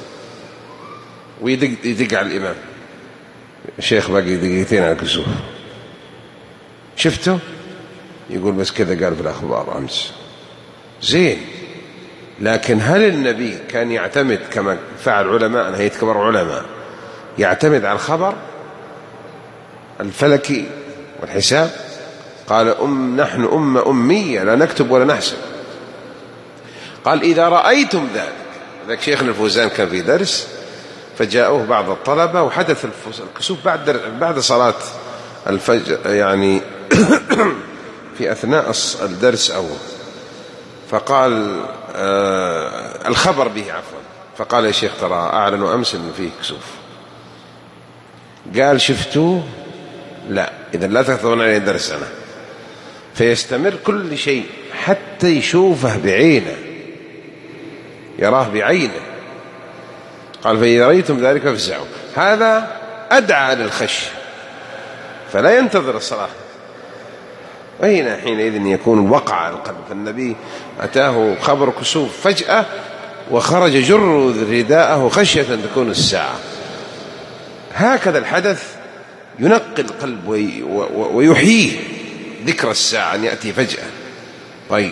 ويدق على الإمام: الشيخ باقي دقيقتين على الكسوف، شفته؟ يقول: بس كذا قال في الأخبار أمس. زين، لكن هل النبي كان يعتمد كما فعل علماء هيئة كبار علماء، يعتمد على الخبر الفلكي والحساب؟ قال: نحن أمة أمية لا نكتب ولا نحسب. قال: إذا رأيتم ذلك شيخنا الفوزان كان في درس فجاءوه بعض الطلبة وحدث الكسوف بعد صلاة الفجر، يعني في أثناء الدرس فقال الخبر به عفوا، فقال: يا شيخ ترى أعلنوا أمس أنه فيه كسوف. قال: شفتوه؟ لا، إذا لا تحضرون عليه درس أنا. فيستمر كل شيء حتى يشوفه بعينه، يراه بعينه. قال: فإذا رأيتم ذلك فافزعوا. هذا أدعى للخشية، فلا ينتظر الصلاة. وهنا حينئذ يكون وقع على القلب. فالنبي أتاه خبر كسوف فجأة وخرج جر رداءه خشية أن تكون الساعة. هكذا الحدث ينقي القلب ويحييه ذكر الساعة أن يأتي فجأة. طيب،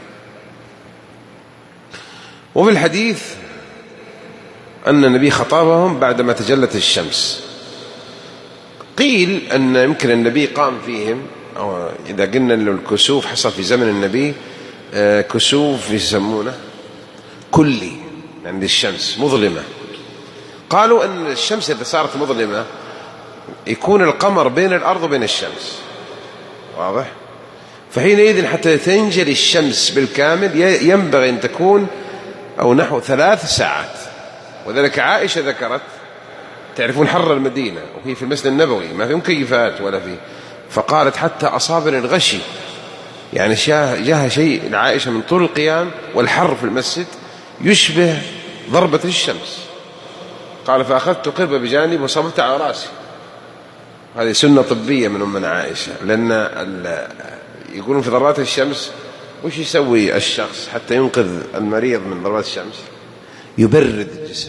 وفي الحديث أن النبي خطابهم بعدما تجلت الشمس. قيل أن يمكن النبي قام فيهم، أو إذا قلنا أن الكسوف حصل في زمن النبي كسوف يسمونه كلي، يعني الشمس مظلمة. قالوا أن الشمس إذا صارت مظلمة يكون القمر بين الأرض وبين الشمس، واضح؟ فحينئذ حتى تنجلي الشمس بالكامل ينبغي أن تكون أو نحو 3 ساعات. وذلك عائشة ذكرت، تعرفون حر المدينة وهي في المسجد النبوي ما في مكيفات ولا في، فقالت: حتى أصابني الغشي، يعني جاء شيء لعائشة من طول القيام والحر في المسجد يشبه ضربة الشمس. قال: فأخذت قربة بجانب وصببت على رأسي. هذه سنة طبية من أمنا عائشة، لأن يقولون في ضربات الشمس وش يسوي الشخص حتى ينقذ المريض من ضربات الشمس؟ يبرد الجسم،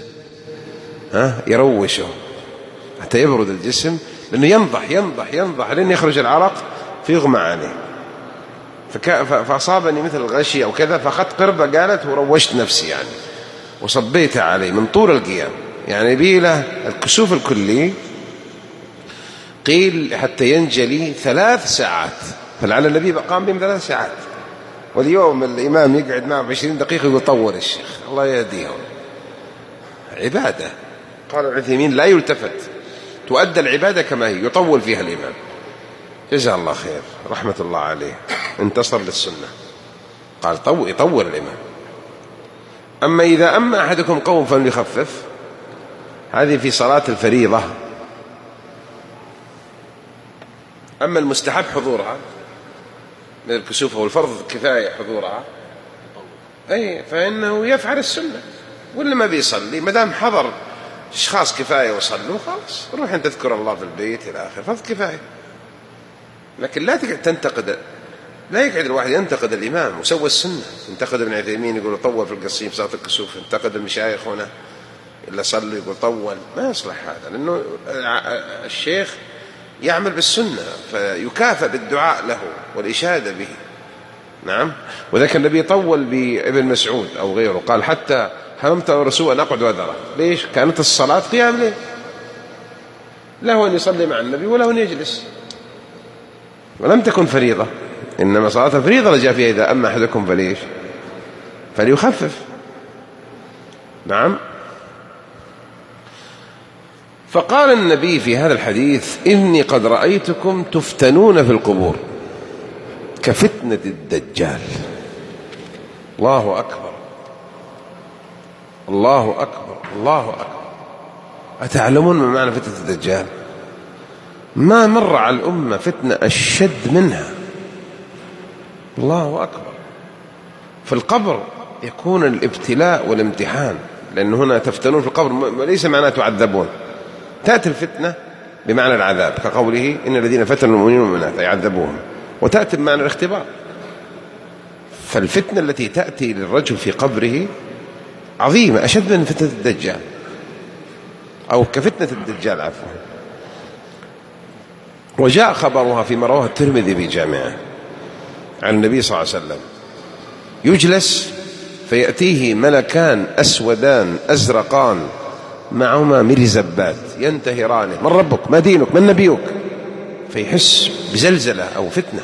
يروشه حتى يبرد الجسم، لأنه ينضح لأن يخرج العرق فيغمى عليه. فأصابني مثل الغشي أو كذا، فأخذت قربة قالت وروشت نفسي يعني وصبيتها عليه من طول القيام. يعني بيله الكسوف الكلي قيل حتى ينجلي 3 ساعات، فلعل النبي قام بهم 3 ساعات. واليوم الإمام يقعد معه 20 دقيقة ويطول الشيخ، الله يهديهم. عبادة، قال العثيمين لا يلتفت، تؤدى العبادة كما هي، يطول فيها الإمام. جزاه الله خير رحمة الله عليه، انتصر للسنة، قال يطول الإمام. أما إذا أما أحدكم قوم فليخفف، هذه في صلاة الفريضة. أما المستحب حضورها من الكسوف والفرض كفاية حضورها، أي فإنه يفعل السنة. ولا ما بيصلي ما دام حضر أشخاص كفاية وصلوا، خلاص روح أنت تذكر الله في البيت إلى آخر، فرض كفاية. لكن لا تنتقد، لا يقعد الواحد ينتقد الإمام وسوى السنة. ينتقد ابن عثيمين يقول طول في القصيم صلاة الكسوف، ينتقد المشايخ هنا إلا صلوا يقول طول، ما يصلح هذا، لأنه الشيخ يعمل بالسنة فيكافئ بالدعاء له والإشادة به. نعم. وذلك النبي طول بابن مسعود أو غيره، قال حتى هممت الرسول أن أقعد وذره. ليش؟ كانت الصلاة قيام ليل، له أن يصلي مع النبي وله أن يجلس، ولم تكن فريضة. إنما صلاة الفريضة جاء فيها إذا أما أحدكم فليش فليخفف. نعم. فقال النبي في هذا الحديث إني قد رأيتكم تفتنون في القبور كفتنة الدجال. الله أكبر، الله أكبر، الله أكبر. أتعلمون ما معنى فتنة الدجال؟ ما مر على الأمة فتنة أشد منها. الله أكبر. في القبر يكون الابتلاء والامتحان، لأن هنا تفتنون في القبر ليس معناه تعذبون، تأتي الفتنة بمعنى العذاب كقوله إن الذين فتنوا المؤمنين والمؤمنات يعذبوهم، وتأتي بمعنى الاختبار. فالفتنة التي تأتي للرجل في قبره عظيمة، أشد من فتنة الدجال، أو كفتنة الدجال عفوا. وجاء خبرها فيما رواه الترمذي بجامعه عن النبي صلى الله عليه وسلم، يجلس فيأتيه ملكان أسودان أزرقان معهما مرزبات ينتهرانه، من ربك؟ ما دينك؟ من نبيك؟ فيحس بزلزلة أو فتنة.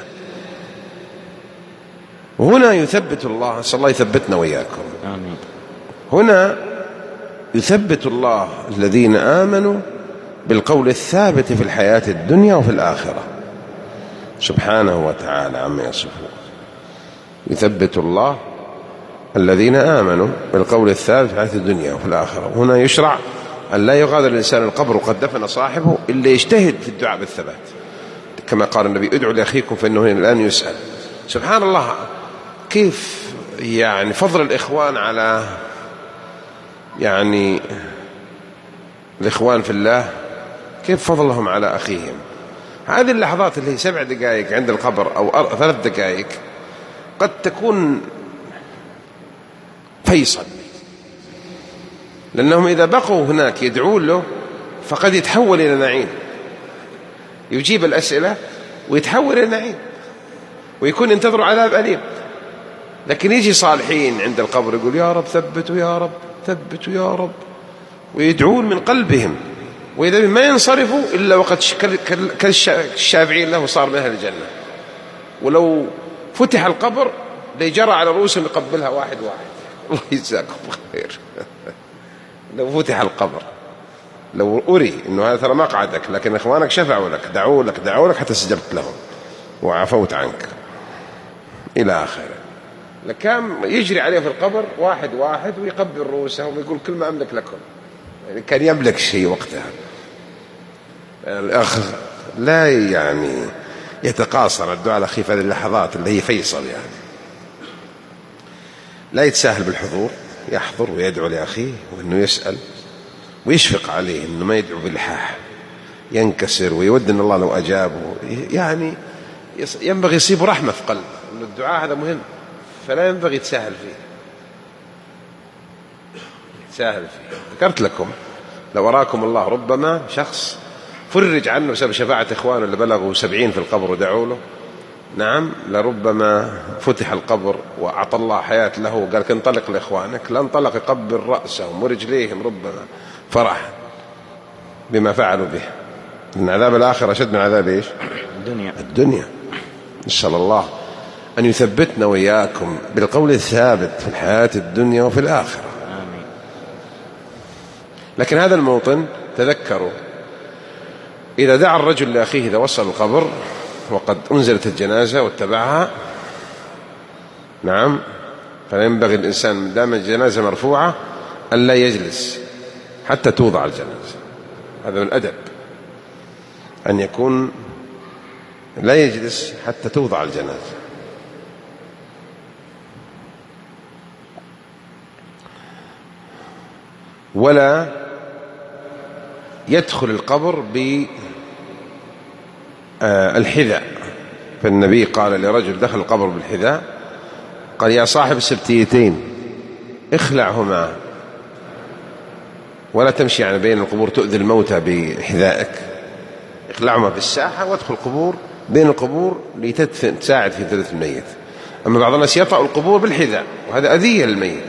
وهنا يثبت الله، نسأل الله يثبتنا وإياكم. آمين. هنا يثبت الله الذين آمنوا بالقول الثابت في الحياة الدنيا وفي الآخرة سبحانه وتعالى عما يصفون. يثبت الله الذين آمنوا بالقول الثابت في الحياة الدنيا وفي الآخرة. هنا يشرع أن لا يغادر الإنسان القبر وقد دفن صاحبه إلا يجتهد في الدعاء بالثبات، كما قال النبي ادعوا لأخيكم فإنه الآن يسأل. سبحان الله، كيف يعني فضل الإخوان على يعني الإخوان في الله، كيف فضلهم على أخيهم. هذه اللحظات اللي هي 7 دقائق عند القبر أو 3 دقائق قد تكون فيصل، لأنهم إذا بقوا هناك يدعون له فقد يتحول إلى نعيم، يجيب الأسئلة ويتحول إلى نعيم، ويكون ينتظر عذاب أليم. لكن يجي صالحين عند القبر يقول يا رب ثبتوا، يا رب ثبتوا، يا رب، ويدعون من قلبهم، وإذا ما ينصرفوا إلا وقد كالشافعين له صار من أهل الجنة. ولو فتح القبر ليجرى على رؤوسهم يقبلها واحد واحد. الله يجزاكم خير. لو فتح القبر، لو أري إنه هذا ترى مقعدك، لكن إخوانك شفعوا لك، دعوا لك حتى استجبت لهم وعفوت عنك إلى آخره، لكان يجري عليه في القبر واحد واحد ويقبل رؤوسهم ويقول كل ما أملك لكم. يعني كان يملك شيء وقتها. الأخ لا يعني يتقاصر الدعاء الأخي في هذه اللحظات اللي هي فيصل، يعني لا يتساهل بالحضور، يحضر ويدعو لأخيه وأنه يسأل ويشفق عليه أنه ما يدعو بالحاح، ينكسر ويود أن الله لو أجابه. يعني ينبغي يصيب رحمة في قلبه أن الدعاء هذا مهم، فلا ينبغي يتساهل فيه. ذكرت لكم لو أراكم الله ربما شخص فرج عنه بسبب شفاعة إخوانه اللي بلغوا 70 في القبر ودعوا له، نعم لربما فتح القبر وأعطى الله حياة له وقال انطلق لإخوانك، لا انطلق يقبل رأسهم ورجليهم ربما فرح بما فعلوا به. إن عذاب الآخرة أشد من عذاب إيش؟ الدنيا. نسأل الله أن يثبتنا وإياكم بالقول الثابت في الحياة الدنيا وفي الآخرة. آمين. لكن هذا الموطن تذكروا إذا دعا الرجل لأخيه إذا وصل القبر وقد أنزلت الجنازة واتبعها، نعم، فينبغي الإنسان دام الجنازة مرفوعة أن لا يجلس حتى توضع الجنازة. هذا من الأدب أن يكون لا يجلس حتى توضع الجنازة. ولا يدخل القبر بالحذاء، فالنبي قال لرجل دخل القبر بالحذاء قال يا صاحب السبتيتين اخلعهما ولا تمشي يعني بين القبور تؤذي الموتى بحذائك، اخلعهما في الساحة وادخل القبور بين القبور لتساعد في تدفين الميت. أما بعض الناس يطأ القبور بالحذاء وهذا أذية للميت.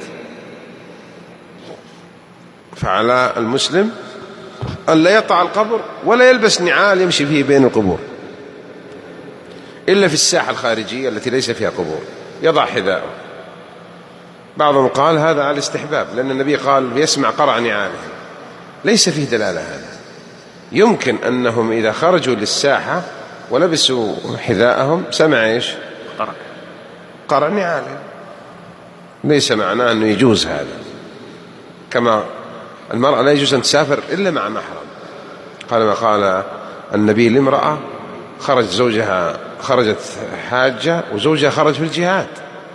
فعلى المسلم أن لا يطأ القبر ولا يلبس نعال يمشي فيه بين القبور إلا في الساحة الخارجية التي ليس فيها قبور، يضع حذاءه. بعضهم قال هذا على الاستحباب لأن النبي قال يسمع قرع نعاله، ليس فيه دلالة هذا. يمكن أنهم إذا خرجوا للساحة ولبسوا حذاءهم سمع إيش؟ قرع نعاله، ليس معناه أنه يجوز هذا. كما المرأة لا يجوز أن تسافر إلا مع محرم، قال ما قال النبي لامرأة خرجت حاجة وزوجها خرج في الجهاد،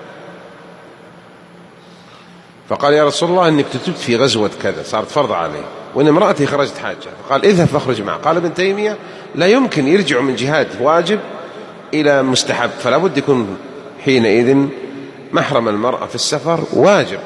فقال يا رسول الله إني كتبت في غزوة كذا صارت فرض علي وإن امرأتي خرجت حاجة، فقال اذهب فاخرج معه. قال ابن تيمية لا يمكن يرجع من جهاد واجب إلى مستحب، فلا بد يكون حينئذ محرم المرأة في السفر واجب.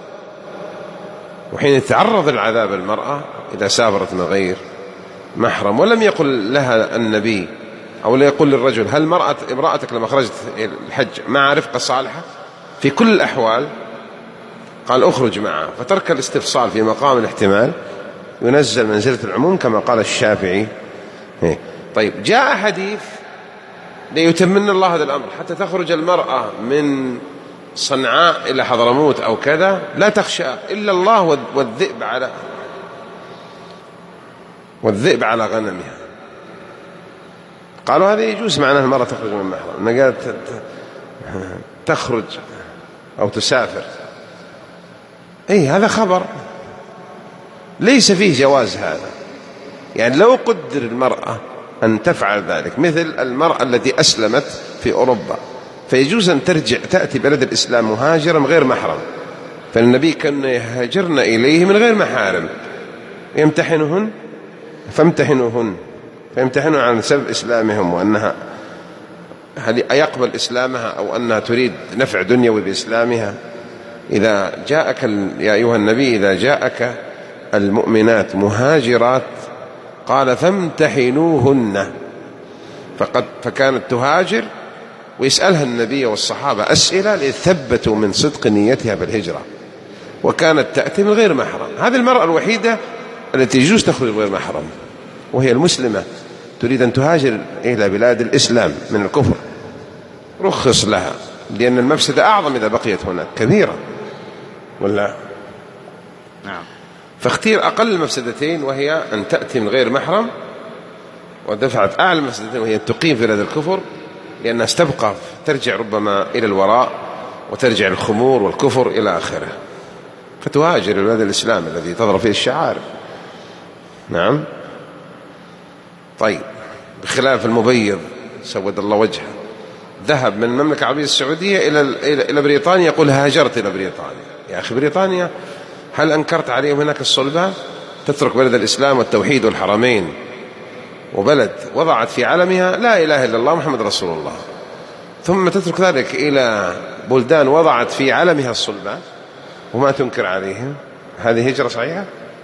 وحين يتعرض العذاب المرأة إذا سافرت من غير محرم، ولم يقل لها النبي أو لا يقول للرجل هل امرأتك لما خرجت الحج مع رفقة صالحة؟ في كل الأحوال قال أخرج معها، فترك الاستفصال في مقام الاحتمال ينزل منزلة العموم كما قال الشافعي. طيب جاء حديث ليتمن الله هذا الأمر حتى تخرج المرأة من صنعاء إلى حضرموت أو كذا لا تخشى إلا الله والذئب على غنمها. قالوا هذا يجوز معناه المرأة تخرج من محرم، أنها قالت تخرج أو تسافر، هذا خبر ليس فيه جواز هذا. يعني لو قدر المرأة أن تفعل ذلك مثل المرأة التي أسلمت في أوروبا فيجوز أن تأتي بلد الإسلام مهاجرا من غير محرم، فالنبي كان يهاجرن إليه من غير محارم يمتحنهن فامتحنوهن عن سبب إسلامهم وأنها هل يقبل إسلامها أو أنها تريد نفع دنيوي بإسلامها. إذا جاءك يا أيها النبي إذا جاءك المؤمنات مهاجرات قال فامتحنوهن، فكانت تهاجر ويسألها النبي والصحابة أسئلة ليثبتوا من صدق نيتها بالهجرة، وكانت تأتي من غير محرم. هذه المرأة الوحيدة التي يجوز تخرج غير محرم وهي المسلمة تريد أن تهاجر إلى بلاد الإسلام من الكفر، رخص لها لأن المفسدة أعظم إذا بقيت هناك كبيرة ولا نعم. فاختير أقل المفسدتين وهي أن تأتي من غير محرم، ودفعت أعلى المفسدتين وهي أن تقيم في بلاد الكفر لأنها استبقى ترجع ربما إلى الوراء وترجع الخمور والكفر إلى آخره، فتهاجر إلى بلاد الإسلام الذي تضرب فيه الشعائر. نعم. طيب بخلاف المبيض سود الله وجهه ذهب من المملكة العربية السعودية إلى بريطانيا يقول هاجرت إلى بريطانيا. يا أخي بريطانيا هل أنكرت عليهم هناك الصلبان؟ تترك بلد الإسلام والتوحيد والحرمين وبلد وضعت في علمها لا إله إلا الله محمد رسول الله، ثم تترك ذلك إلى بلدان وضعت في علمها الصلبان وما تنكر عليهم؟ هذه هجرة صحيحة؟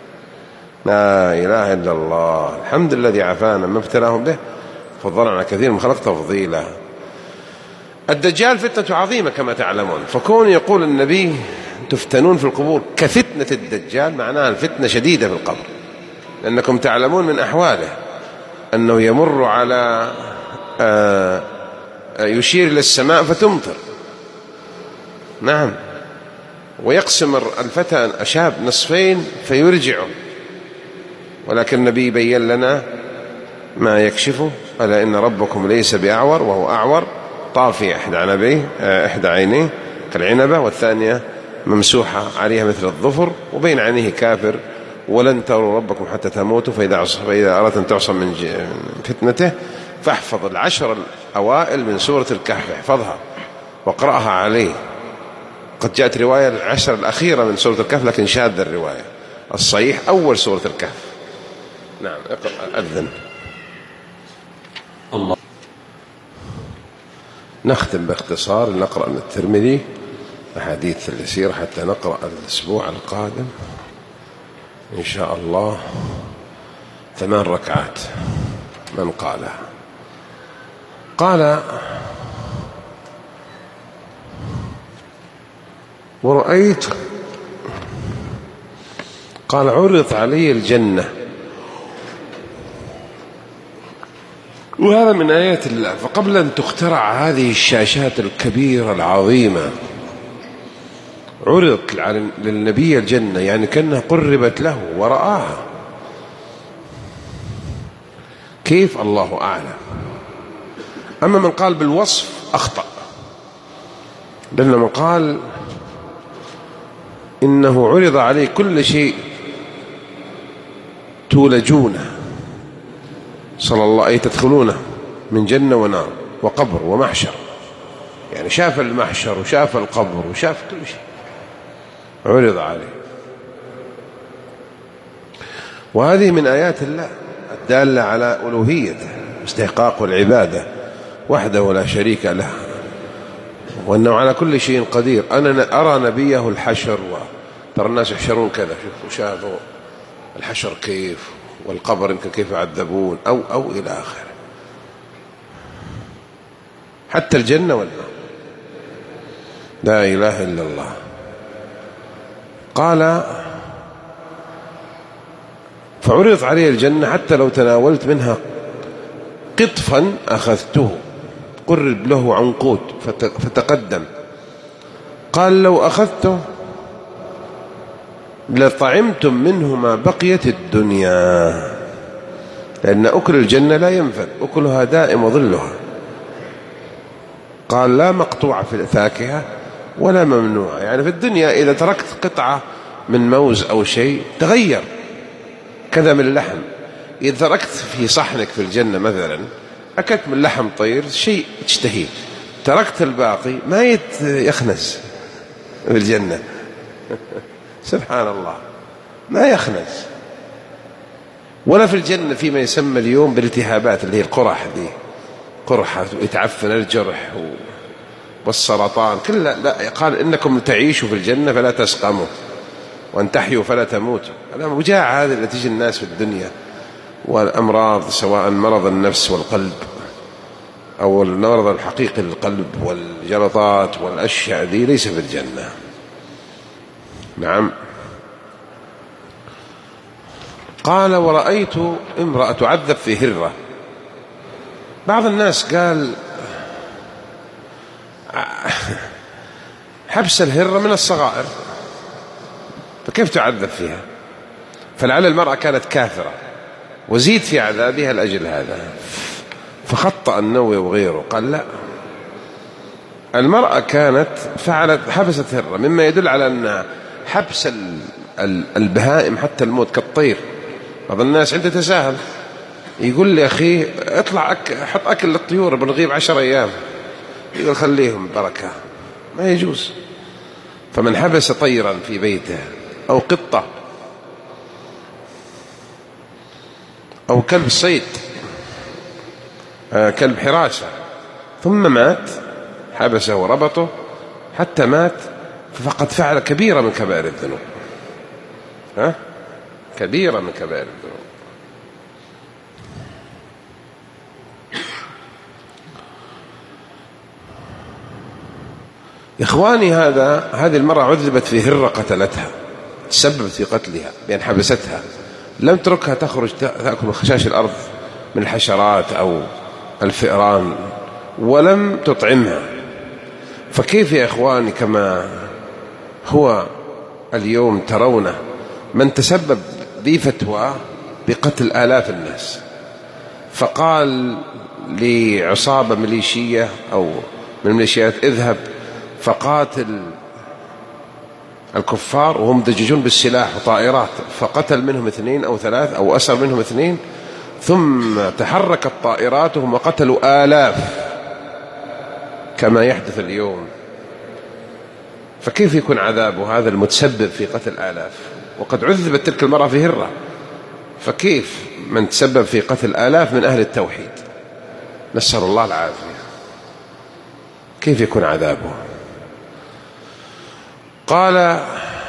لا إله إلا الله. الحمد لله الذي عافانا ما ابتلاهم به فضلنا على كثير من خلق تفضيلا. الدجال فتنة عظيمة كما تعلمون، فكون يقول النبي تفتنون في القبور كفتنة الدجال معناها الفتنة شديدة في القبر، لأنكم تعلمون من أحواله أنه يمر على يشير إلى السماء فتمطر. نعم. ويقسم الفتى شاب نصفين فيرجعه، ولكن النبي بين لنا ما يكشفه: ألا إن ربكم ليس بأعور وهو أعور، طافي إحدى عينيه كالعنبة، والثانية ممسوحة عليها مثل الظفر، وبين عينيه كافر. ولن تروا ربكم حتى تموتوا، فإذا أردت أن تعصم من فتنته فاحفظ 10 الأوائل من سورة الكهف، احفظها واقرأها عليه. قد جاءت رواية 10 الأخيرة من سورة الكهف، لكن شاذ الرواية. الصحيح أول سورة الكهف. نعم. اقرأ. أذن. الله. نختم باختصار، نقرأ من الترمذي أحاديث اليسير حتى نقرأ الأسبوع القادم إن شاء الله 8 ركعات من قالها. قال: ورأيت، قال: عرض علي الجنة، وهذا من آيات الله. فقبل أن تخترع هذه الشاشات الكبيرة العظيمة عرضت للنبي الجنة، يعني كأنها قربت له ورآها. كيف؟ الله أعلم. أما من قال بالوصف أخطأ، لأن من قال إنه عرض عليه كل شيء تولجونه صلى الله عليه تدخلونه من جنة ونار وقبر ومحشر، يعني شاف المحشر وشاف القبر وشاف كل شيء عرض عليه. وهذه من آيات الله الدالة على ألوهيته، استحقاق العبادة وحده لا شريك له، وأنه على كل شيء قدير. أنا أرى نبيه الحشر، ترى الناس يحشرون كذا، شافوا الحشر كيف، والقبر إنك كيف يعذبون، أو إلى آخره، حتى الجنة والنار. لا إله إلا الله. قال: فعرض علي الجنة حتى لو تناولت منها قطفا أخذته، قرب له عنقود فتقدم. قال: لو أخذته لطعمتم منه ما بقيت الدنيا، لأن أكل الجنة لا ينفد، أكلها دائم وظلها. قال: لا مقطوعة في الفاكهة ولا ممنوعة، يعني في الدنيا إذا تركت قطعة من موز أو شيء تغير، كذا من اللحم. إذا تركت في صحنك في الجنة مثلا أكلت من لحم طير شيء تشتهيه، تركت الباقي ما يخنز في الجنة. سبحان الله، ما يخنز. ولا في الجنة فيما يسمى اليوم بالالتهابات اللي هي القرح، دي قرحة يتعفن الجرح والسرطان كلها. لا، قال: إنكم تعيشوا في الجنة فلا تسقموا، وأن تحيوا فلا تموتوا. الوجاعة هذه التي تجي الناس في الدنيا، والأمراض سواء مرض النفس والقلب أو المرض الحقيقي للقلب والجلطات والأشياء دي، ليس في الجنة. نعم. قال: ورأيت امرأة تعذب في هرة. بعض الناس قال حبس الهرة من الصغائر، فكيف تعذب فيها؟ فلعل المرأة كانت كافرة وزيد في عذابها لأجل هذا، فخطأ النووي وغيره. قال: لا، المرأة كانت فعلت حبست هرة، مما يدل على أن حبس البهائم حتى الموت كالطير. بعض الناس عنده تساهل، يقول لي أخي اطلع حط أكل للطيور، بنغيب 10 أيام، يقول خليهم بركة، ما يجوز. فمن حبس طيرا في بيته أو قطة أو كلب صيد، كلب حراسة، ثم مات، حبسه وربطه حتى مات، فقد فعل كبيرة من كبائر الذنوب. كبيرة من كبائر الذنوب. إخواني، هذه المرأة عذبت في هرة قتلتها، تسببت في قتلها بأن حبستها، لم تركها تخرج تأكل خشاش الأرض من الحشرات أو الفئران ولم تطعمها، فكيف يا إخواني كما هو اليوم ترونه من تسبب ذي فتوى بقتل آلاف الناس، فقال لعصابة ميليشية أو من الميليشيات اذهب فقاتل الكفار وهم دججون بالسلاح وطائرات، فقتل منهم 2 أو 3 أو أسر منهم 2، ثم تحركت طائراتهم وقتلوا آلاف كما يحدث اليوم. فكيف يكون عذابه هذا المتسبب في قتل آلاف؟ وقد عذبت تلك المرأة في هرة، فكيف من تسبب في قتل آلاف من أهل التوحيد؟ نسأل الله العافية. كيف يكون عذابه؟ قال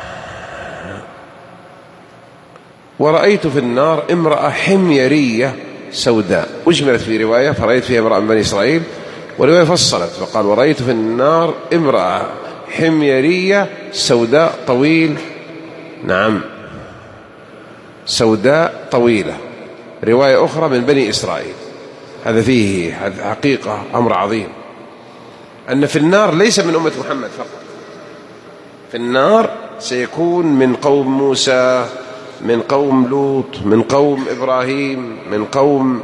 ورأيت في النار امرأة حميرية سوداء، أجملت في رواية فرأيت فيها امرأة من بني إسرائيل، ورواية فصلت فقال ورأيت في النار امرأة حميرية سوداء طويل، نعم سوداء طويلة، رواية أخرى من بني إسرائيل. هذا فيه حقيقة أمر عظيم، أن في النار ليس من أمة محمد فقط، في النار سيكون من قوم موسى، من قوم لوط، من قوم إبراهيم، من قوم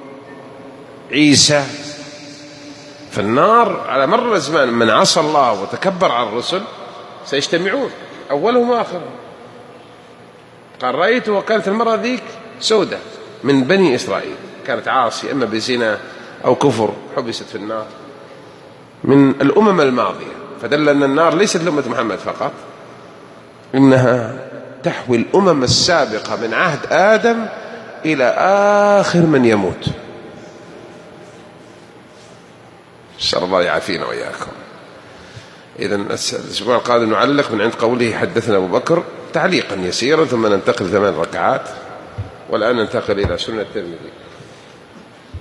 عيسى. فالنار على مر الزمان من عصى الله وتكبر على الرسل سيجتمعون أولهم وآخرهم. قال رأيت وكانت المرأة ذيك سودة من بني إسرائيل، كانت عاصية إما بزنا أو كفر، حبست في النار من الأمم الماضية، فدل أن النار ليست لأمة محمد فقط، إنها تحوي الأمم السابقة من عهد آدم إلى آخر من يموت. نسأل الله يعافينا وإياكم. إذن الأسبوع القادم نعلق من عند قوله حدثنا أبو بكر تعليقا يسيرا، ثم ننتقل 8 ركعات. والآن ننتقل إلى سنة الترمذي.